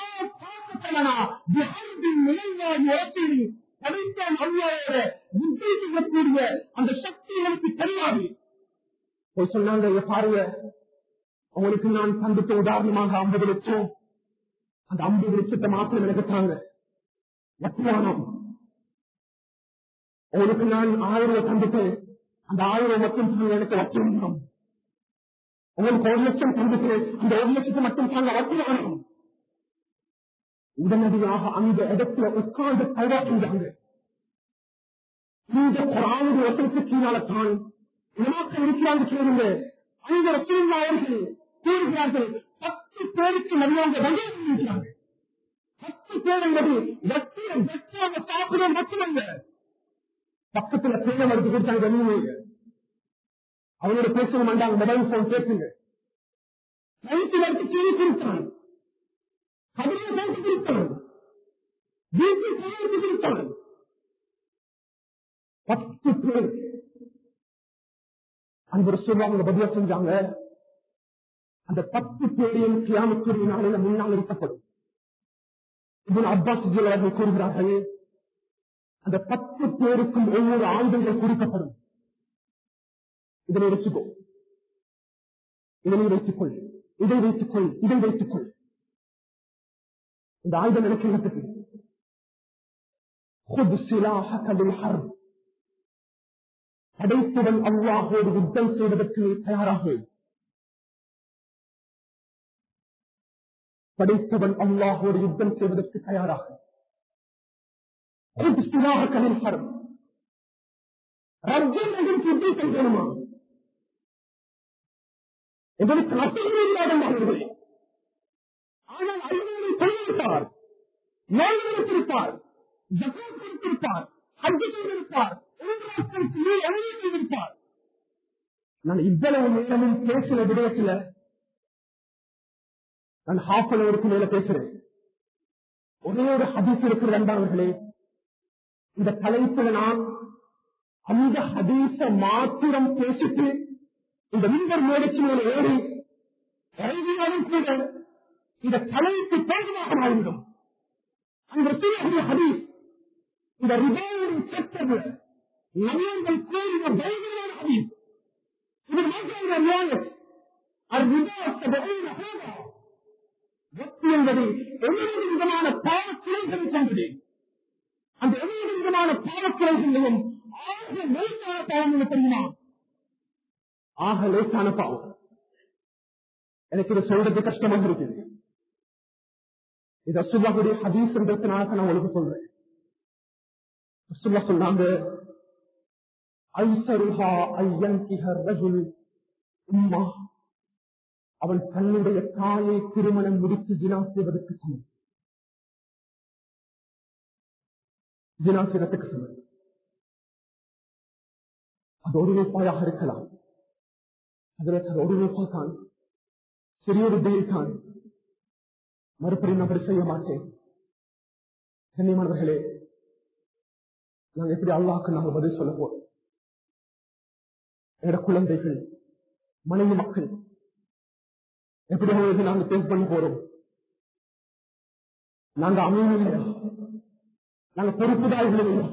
படைத்தான் அல்லாவோட யுத்தம் செய்யக்கூடிய அந்த சக்தி எனக்கு தெரியாது. சொன்னாங்க, பாருங்க உங்களுக்கு நான் தந்துட்ட உதாரணமாக ஐம்பது லட்சம், அந்த ஐம்பது லட்சத்தை மாத்திரம் நினைக்கிறாங்க வட்டியானம். உங்களுக்கு நான் ஆயிரம் ரூபாய் தந்துட்டு அந்த ஆயிரம் மட்டும் எனக்கு வட்டி வேணும். உங்களுக்கு ஒரு லட்சம் தந்துட்டு அந்த ஒரு லட்சத்தை மட்டும் தாங்க வட்டியானம். உடனடியாக அந்த இடத்துல உட்கார்ந்து தயாரா செஞ்சாங்க. இந்த குர்ஆனுடைய வசனத்துக்கு கீழால தான் உலமாக்கள் இருக்கிறாங்க. கேளுங்க, அந்த ரசூலுல்லாஹ் அவர்கள் கூறுகிறார்கள், பத்து பேருக்கு நல்லவங்க வகையில் இருக்கிறாங்க. பத்து பேர் என்பது வட்டியை வெட்டாக சாப்பிட மட்டுமல்ல, பக்கத்துல பேரை எடுத்து கொடுத்தாங்க. கண்ணியங்க, அவனோட பேச மாட்டாங்க, மொபைல் போன் பேசுங்க. வயிற்றில் எடுத்து கீழே கொடுத்தான், கதையை போட்டு கொடுத்தான், வீட்டில் கையெழுத்து கொடுத்தான். பத்து பேர் அந்த சொல்லுவாங்க பதில செஞ்சாங்க. அந்த பத்து பேரையும் கியாமத்துடைய நாளில முன்னால் இருக்கப்படும். இப்னு அப்பாஸ் அவர்கள் கூறுகிறார்கள், அந்த பத்து பேருக்கும் ஒவ்வொரு ஆயுதங்கள் கொடுக்கப்படும். இதனை வச்சுக்கோ, இதனை வைத்துக்கொள், இதை வைத்துக்கொள், இதை வைத்துக்கொள். இந்த ஆயுதம் எனக்கு இடத்துக்கு படைத்தவன் அல்லாஹோடு யுத்தம் செய்வதற்கு தயாராக, படைத்தவன் அல்லாஹோடு யுத்தம் செய்வதற்கு தயாராக யுத்தம் செய்யணுமா? எங்களுக்கு நஷ்டமே இல்லாதவர்கள், ஆனால் அறிவியலை தொழிலிருப்பார், நோய் கொடுத்திருப்பார், ஜகாத் கொடுத்திருப்பார், ஹஜ் செய்திருப்பார், செய்திருப்பார். நான் இவ்வளவு நேரமும் பேசுற விடயத்தில் நான் ஹாஃப் அன் அவருக்கு மேல பேசுறேன். ஒரே ஒரு ஹதீஸ் இருக்கிற அன்பானவர்களே, இந்த தலைப்புல நான் அந்த ஹதீஸ மாத்திரம் பேசிட்டு இந்த மின்பர் மேடைக்கு மேல ஏறி இறங்கினாலும் கூட இந்த தலைப்பு பேசுமாக மாறிவிடும். அந்த சிறிய ஹதீஸ் இந்த ரிபாவுடைய சட்டங்கள் நவியங்கள் கூறிய பயங்கரமான ஹதீஸ். இது மாற்ற நியாயம் வெற்றி என்பது எழுபது விதமான பாவக்கிளைகளை கொண்டது. அந்த எழுபது விதமான பாவக்கிளைகளையும் ஆக லேசான பாவம் என்று தெரியுமா? ஆக லேசான பாவம். எனக்கு இதை சொல்றது கஷ்டமாக இருக்குது. இதை ரசூலுல்லாஹுடைய ஹதீஸ் என்றதுனால நான் உங்களுக்கு சொல்றேன். ரசூலுல்லாஹ் சொன்னாங்க, ஐஸருஹா ஐயன்கிஹ ரஜுல் உம்மா, அவன் தன்னுடைய தாயை திருமணம் முடித்து ஜினா செய்வதற்கு சமம். ஜினா செய்வதற்கு சமம். அது ஒரு ரூபாயாக இருக்கலாம், அதில் ஒரு ரூபாய் தான், சிறியொரு பில் தான். மறுபடியும் அப்படி செய்ய மாட்டேன். கண்ணியமானவர்களே, நாங்கள் எப்படி அல்லாஹ்க்கு நாங்கள் பதில் சொல்ல போறோம்? எங்களோட குழந்தைகள், மனைவி மக்கள் எப்படி அவங்களுக்கு நாங்க பேஸ் பண்ண போறோம்? நாங்க அமைதியா, நாங்க பொறுப்புதாரிகள் இல்லை.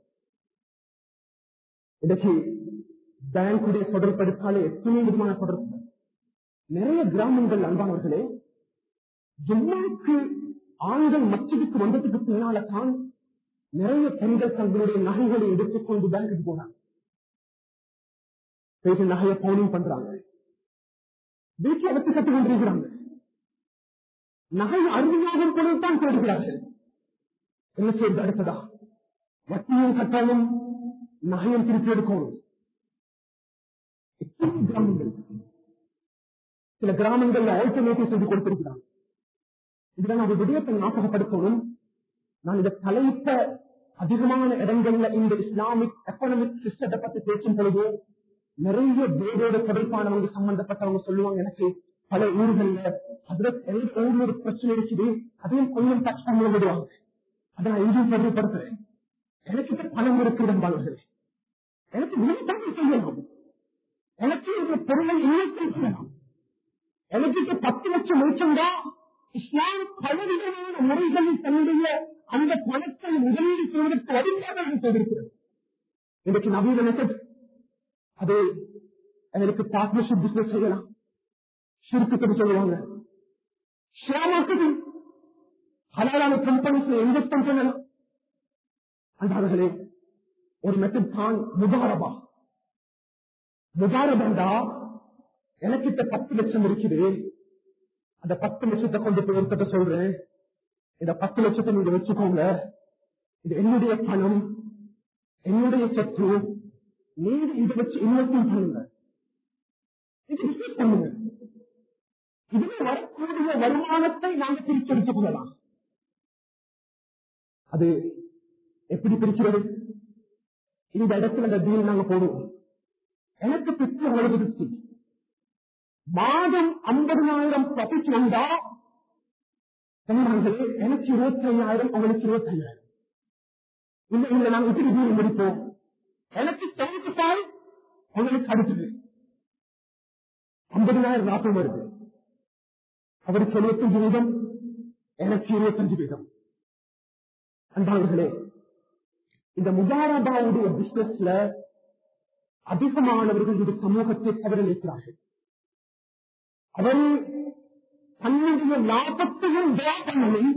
இன்னைக்கு பேங்குடைய தொடர்படுத்தாலே எத்தனை விதமான தொடர்பு. நிறைய கிராமங்கள் அன்பானவர்களே, ஜும்மாவுக்கு ஆண்கள் மஸ்ஜிதுக்கு வந்ததுக்கு பின்னால தான் நிறைய பெண்கள் தங்களுடைய நகைகளை எடுத்துக்கொண்டு பேங்குக்கு போனாங்க. நகையை பவுனிங் பண்றாங்க, வீட்டில் எடுத்து கட்டி கொண்டிருக்கிறாங்க. நகை அருமையாகும் பொழுதுதான் தேடுகிறார்கள். என்ன செய்வது? அடுத்ததா வட்டியும் கட்டாலும் நகையும் திருப்பி எடுக்கணும். எத்தனை கிராமங்கள், சில கிராமங்கள் ஆல்டர்னேட்டிவ் செய்து கொடுத்திருக்கிறாங்க. இதுதான் ஒரு விடயத்தை ஞாபகப்படுத்தணும். நான் இந்த தலைத்த அதிகமான இடங்கள்ல இந்த இஸ்லாமிக் எக்கனாமிக் சிஸ்டத்தை பற்றி பேசும் பொழுது நிறைய பேரோட தொடர்பானவங்க சம்பந்தப்பட்டவங்க சொல்லுவாங்க, எனக்கு பல ஊர்கள்ல அதுல ஊர்ல ஒரு பிரச்சனை இருக்குது, அதையும் கொஞ்சம் டச் பண்ண விடுவாங்க. அதை நான் எங்கேயும் தெரியப்படுத்துறேன். எனக்கு பணம் இருக்கிறது, எனக்கு விவசாயம் செய்யணும், எனக்கு இந்த பொருளை இன்வெஸ்ட் செய்யணும், எனக்கு பத்து லட்சம் லட்சம் தான். இஸ்லாம் பலவிதமான முறைகளில் தன்னுடைய அந்த பணத்தை முதலீடு செய்வதற்கு வழிபாடு செய்திருக்கிறது. இன்றைக்கு நவீன மெத்தட், அது எங்களுக்கு பார்ட்னர்ஷிப் பிசினஸ் செய்யலாம், சுருக்கத்தை சொல்லுவாங்க. ஷேர் மார்க்கெட்டிங் ஹலாலான கம்பெனிஸ் இன்வெஸ்ட் பண்ணலாம். அன்றார்களே ஒரு மெத்தட் தான் முதாரபா. முதாரபா எனக்கிட்ட பத்து லட்சம் இருக்குது, அந்த பத்து லட்சத்தை கொண்டு போய் ஒருத்தட்ட சொல்றேன், இந்த பத்து லட்சத்தை நீங்க வச்சுக்கோங்க, இது என்னுடைய பணம், என்னுடைய சொத்து, நீங்க இதை வச்சு இன்வெஸ்ட்மெண்ட் பண்ணுங்க, இது பிசினஸ் பண்ணுங்க. இதுல வரக்கூடிய வருமானத்தை நாங்க பிரிச்சு எடுத்துக் கொள்ளலாம். அது எப்படி பிரிக்கிறது? இந்த இடத்துல அந்த டீல் நாங்க போடுவோம். எனக்கு பிரிச்சு உங்களுக்கு பிரிச்சு மாதம் ஐம்பதாயிரம் ப்ராஃபிட் வந்தா எனக்கு இருபத்தி ஐயாயிரம், உங்களுக்கு இருபத்தி ஐயாயிரம். இல்ல இல்ல நாங்க இப்படி டீல் முடிப்போம். எனக்கு செவன்டி ஃபைவ், உங்களுக்கு அடுத்தது ஐம்பதாயிரம் லாபம் வருது. அவருக்கு எழுபத்தஞ்சு வீதம், எனக்கு இருபத்தஞ்சு வீதம். அன்பாளர்களே, இந்த முதாரபாவுடைய பிசினஸ்ல அதிகமானவர்கள் இந்த சமூகத்தை தவறளிக்கிறார்கள். அவர் தன்னுடைய லாபத்தையும் பண்ணணும்,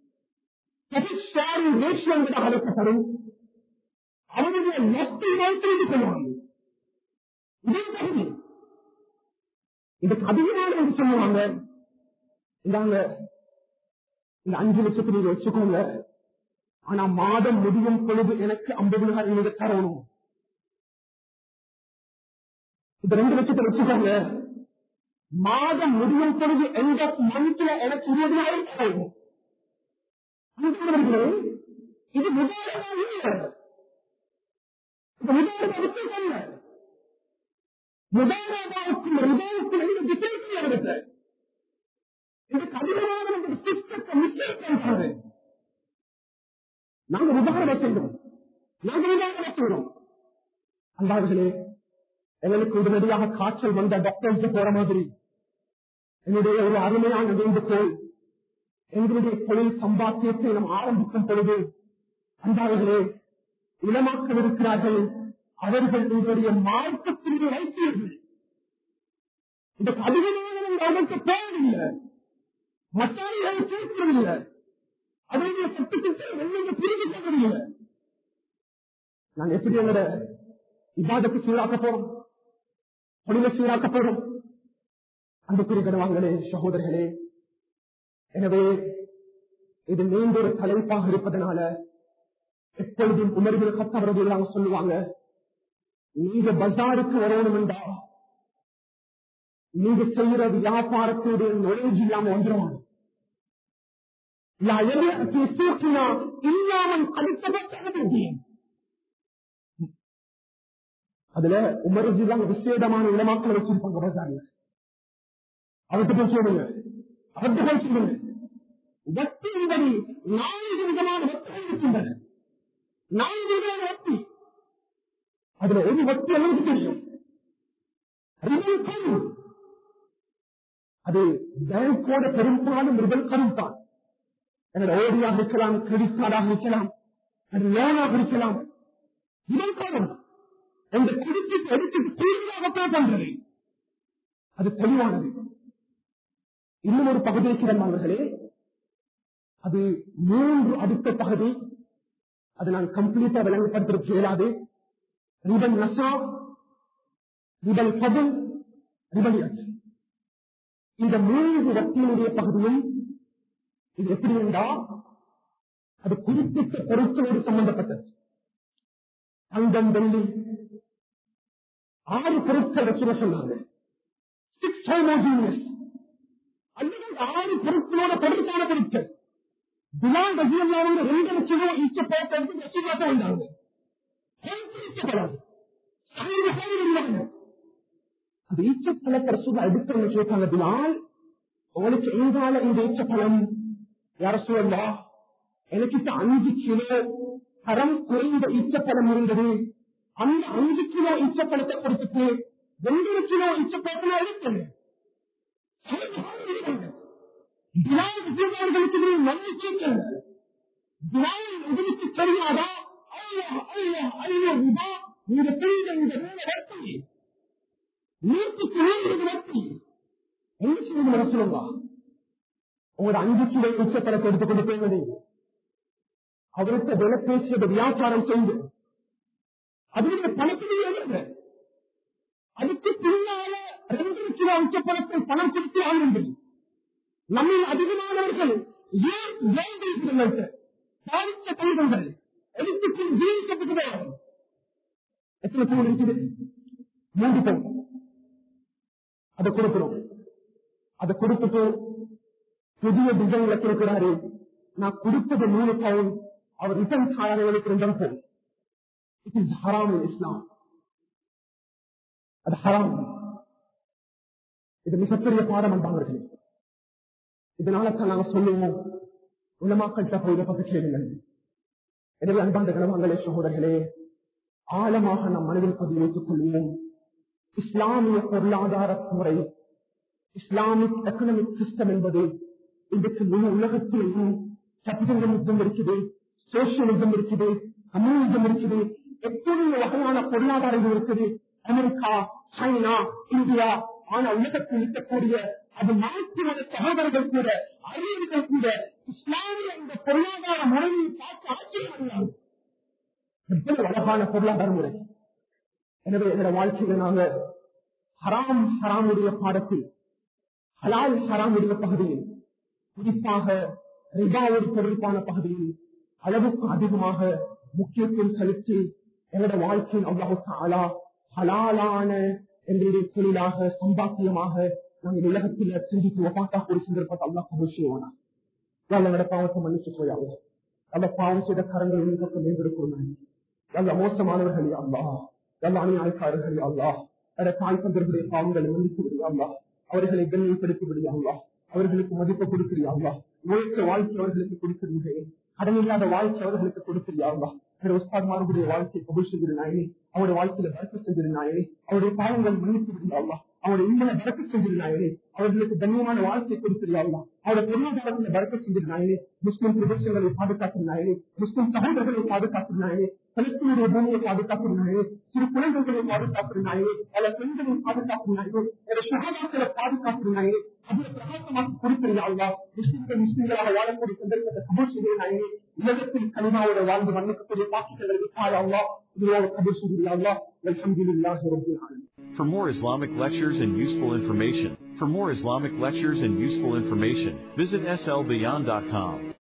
அழைக்கப்படும் அவருடைய நஷ்டத்தை வைத்து கொள்வாங்க. இதே தகுதி இதுக்கு அதிகமானவர்கள் சொல்லுவாங்க, இந்தாங்க இந்த அஞ்சு லட்சத்தை நீங்க வச்சுக்கோங்க, ஆனா மாதம் முடியும் பொழுது எனக்கு ஐம்பது நாள் நீங்க தரணும். இந்த ரெண்டு லட்சத்தை வச்சுக்கோங்க, மாதம் முடியும் பொழுது எந்த மணிக்குல எனக்கு இருபதாயிரம் தரணும். இது முதலாக முதலாவுக்கும் ரிதாவுக்கும் எந்த டிஃபரன்ஸ் நடக்குது? இதுக்கு அதிகமான சிஸ்டத்தை மிஸ்டேக் பண்றாரு. நாங்க உதாரணம் செய்தோம், நாங்க உதாரணம் செய்தோம். அன்பார்களே, எங்களுக்கு உடனடியாக காய்ச்சல் வந்த டாக்டர்ஸ் போற மாதிரி என்னுடைய ஒரு அருமையான வேண்டுகோள், எங்களுடைய தொழில் சம்பாத்தியத்தை நாம் ஆரம்பிக்கும் பொழுது அன்பார்களே இளமாக்கள் இருக்கிறார்கள், அவர்கள் உங்களுடைய மார்க்கத்திற்கு வைத்தீர்கள். இதுக்கு அதிகமான அவர்களுக்கு தேவையில்லை, மற்றவர்களை கேட்கவில்லை, அதனுடைய சட்டத்திற்கு வெள்ளை பிரிவு செய்வதில்லை. நான் எப்படி எங்களோட இபாதத்தை சீராக்க போறோம், தொழிலை சீராக்க போறோம். அன்புக்குரிய கனவாங்களே, சகோதரர்களே, எனவே இது நீண்ட ஒரு தலைப்பாக இருப்பதனால எப்பொழுதும் உணர்வில் கத்தவர்கள் சொல்லுவாங்க, நீங்க பஜாருக்கு வரணும் என்றா நீங்க செய்யற வியாபாரத்தோடு நுழைஞ்சு இல்லாம வந்துடுவாங்க. இல்லாமல் அடுத்தது அதுல உமர்ஜிலாம் விசேடமான இடமாக்களை வச்சிருப்பாங்க பஜார்ல. அவர்கிட்ட போய் சொல்லுங்க, அவர்கிட்ட போய் சொல்லுங்க, வட்டி என்பது நான்கு விதமான வட்டிகள் இருக்கின்றன. நான்கு விதமான வட்டி, அதுல ஒரு வட்டி அளவுக்கு தெரியும், அது பேங்கோட பெரும்பாலும் ரிபல் கரும் தான். என்னோட ஓடியாக இருக்கலாம், கிரெடிட் கார்டாக இருக்கலாம், அது லோனாக இருக்கலாம். ரிபல் கரும் அந்த கிரெடிட் எடுத்து தீர்வாகத்தான் பண்றது, அது தெளிவானது. இன்னும் ஒரு பகுதி இருக்கிறோம் அவர்களே, அது மூன்று அடுத்த பகுதி, அது நான் கம்ப்ளீட்டா விளங்கப்படுத்த இயலாது. ரிபல் நசா, ரிபல் பதுல், ரிபல் யத். இந்த மூன்று வட்டியினுடைய பகுதியும் இது எப்படி என்றால் அது குறிப்பிட்ட பொருட்களோடு சம்பந்தப்பட்டது. தங்கம், வெள்ளி, ஆறு பொருட்கள் வச்சு சொன்னாங்க. சிக்ஸ் ஹோமோஜீனியஸ் அல்லது ஆறு பொருட்களோட பொருட்கான பொருட்கள். பிலால் ரஜியல்லாஹு ரெண்டு லட்சம் ஈச்ச பழத்தை ரசூலுல்லாஹ் வந்தாங்க. அது ஈச்ச பழத்தை ரசூலுல்லாஹ் எடுத்து கேட்டாங்க, பிலால் உங்களுக்கு எங்கால இந்த ஈச்ச பழம் யார ரசூலுல்லாஹ்? எனக்கு அஞ்சு கிலோ தரம் குறைந்த ஈச்சப்பழம் இருந்தது, அந்த அஞ்சு கிலோ ஈச்சப்பழத்தை கொடுத்துட்டு ரெண்டு கிலோ ஈச்சப்பழத்தை எடுத்தேன். உங்களுக்கு தெரியாதா? நீங்க செய்த இந்த வட்டி நூற்றுக்கு நூறு வட்டி என்ன செய்யணும் சொல்லுங்க, உங்களோட அஞ்சு கிலோ உச்சப்பழத்தை எடுத்துக் கொண்டு போய் அவருக்கு விலை பேசியது வியாபாரம் செய்து அதனுடைய பணத்திலேயே அதுக்கு பின்னால ரெண்டு கிலோ உச்சப்பழத்தை பணம் கொடுத்து ஆளுங்கள். நம்ம அதிகமானவர்கள் ஏன் வேண்டியிருக்கிறது பாதித்த கல்வங்கள் எழுத்துக்கு ஜீவிக்கப்பட்டு எத்தனை பவுன் இருக்குது? மூன்று பவுன். அதை கொடுக்கிறோம். அதை கொடுத்துட்டு புதிய டிசைன்ல கொடுக்கிறாரு. நான் கொடுத்தது மூணு பவுன், அவர் ரிட்டர்ன் சாதனைகளுக்கு ரெண்டு பவுன். இட் இஸ் ஹராம் இன் இஸ்லாம். அது ஹராம். இது மிகப்பெரிய பாடம் அன்பானவர்களே. இதனால தான் நாங்க சொல்லுவோம், உலமாக்கள்கிட்ட போய் இதை பற்றி கேளுங்கள். எனவே அன்பான கணவங்களே, சகோதரர்களே, ஆழமாக நாம் மனதில் பதிவு வைத்துக் கொள்வோம். இஸ்லாமிய பொருளாதார முறை, இஸ்லாமிக் எக்கனாமிக் சிஸ்டம் என்பது இன்றைக்கு முழு உலகத்திலும் கேபிட்டலிசம் இருக்குது, சோசியலிசம் இருக்குது, கம்யூனிசம் இருக்குது, எத்தனை வகையான பொருளாதாரம் இருக்குது. அமெரிக்கா, சைனா, இந்தியா, ஆனா உலகத்தில் இருக்கக்கூடிய அது மாற்று சகோதரர்கள் கூட, அறிஞர்கள் கூட இஸ்லாமிய இந்த பொருளாதார முறையை பார்த்து ஆச்சரியம். எவ்வளவு அழகான பொருளாதார முறை. எனவே எங்களுடைய வாழ்க்கையில நாங்க ஹராம் ஹராமுடைய பாடத்தில், ஹலால் ஹராமுடைய பகுதியில், குறிப்பாக ரிபாவோடு தொடர்பான பகுதியில் அளவுக்கு அதிகமாக முக்கியத்துவம் செலுத்தி எங்களுடைய வாழ்க்கையில் அல்லாஹ் தஆலா ஹலாலான எங்களுடைய தொழிலாக சம்பாத்தியமாக நாங்கள் உலகத்தில் சிந்தித்து வபாத்தாக ஒரு சந்தர்ப்பத்தை அல்லாஹ் கபூல் செய்வானாக. எங்களோட பாவத்தை மன்னிச்சு போயாங்க. நல்ல பாவம் செய்த கரங்கள் பக்கம் மேம்படுத்தணும். நல்ல மோசமானவர்கள் அல்லாஹ், நல்ல அநியாயக்காரர்கள் அல்லாஹ், தாய் தந்தர்களுடைய பாவங்களை மன்னித்து விடுவாங்களா, அவர்களை கண்ணியப்படுத்தி விடுவாங்களா, அவர்களுக்கு மதிப்பு கொடுக்கிறாங்களா, உழைச்ச வாழ்க்கை அவர்களுக்கு கொடுக்கிறீர்கள், கடன் இல்லாத வாழ்க்கை அவர்களுக்கு கொடுக்கிறாங்களா, உஸ்தாத்மாருடைய வாழ்க்கையை கபூல் செஞ்சிருந்தாயே, அவருடைய வாழ்க்கையில பறக்க செஞ்சிருந்தாயே, அவருடைய பாவங்கள் மன்னித்து விடுவாங்களா, அவருடைய இன்பனை பறக்க செஞ்சிருந்தாயே, அவர்களுக்கு கண்ணியமான வாழ்க்கையை கொடுக்கிறாங்களா, அவருடைய பொருளாதாரத்துல பறக்க செஞ்சிருந்தாயே, முஸ்லிம் பிரதேசங்களை பாதுகாத்திருந்தாயே, முஸ்லிம் சகோதரர்களை பாதுகாத்திருந்தாயே, பலஸ்தீனுடைய பூமியை பாதுகாத்திருந்தாயே, சிறு குழந்தைகளை பாதுகாத்திருந்தாயே, பல பெண்களை பாதுகாத்திருந்தாயே, சுகாதாரங்களை பாதுகாத்திருந்தாயே, அதுல பிரகாசமாக கொடுக்கிறாங்களா, முஸ்லிம்கள் முஸ்லிம்களாக வாழக்கூடிய சந்தர்ப்பத்தை கபூல் செய்கிறாயே, உலகத்தில் கனிமாவோட வாழ்ந்து மன்னிக்கக்கூடிய பாக்கியங்களை விட்டாயாங்களா, இதுவாக கபூல் செய்கிறாங்களா. அல்ஹம்துலில்லாஹி ரப்பில் ஆலமீன். For more Islamic lectures and useful information, for more Islamic lectures and useful information, visit S L Beyond dot com.